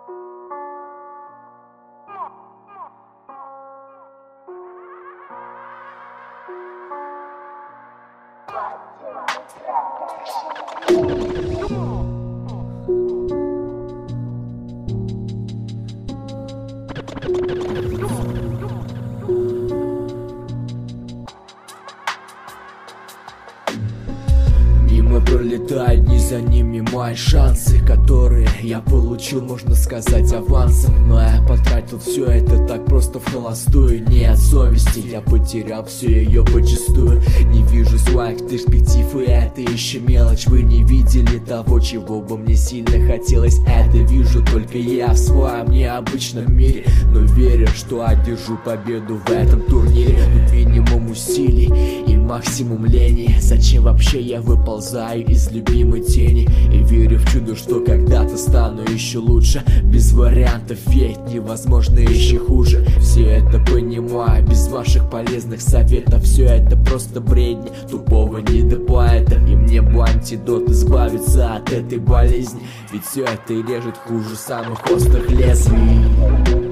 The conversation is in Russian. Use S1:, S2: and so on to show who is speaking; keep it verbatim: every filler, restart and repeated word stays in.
S1: Мимо пролетают дни, за ними мои шансы, которые я получил, можно сказать, авансом. Но я потратил все это так просто в холостую. Не от совести, я потерял все ее почистую. Не вижу своих перспектив, и это еще мелочь. Вы не видели того, чего бы мне сильно хотелось. Это вижу только я в своем необычном мире. Но верю, что одержу победу в этом турнире. Тут минимум усилий и максимум лени. Зачем вообще я выползаю из любимой тени? И верю в чудо, что когда-то стану еще лучше. Без вариантов, ведь невозможно еще хуже. Все это понимаю, без ваших полезных советов. Все это просто бредни тупого недопоэта. И мне бы антидот избавиться от этой болезни. Ведь все это и режет хуже самых острых лезвий.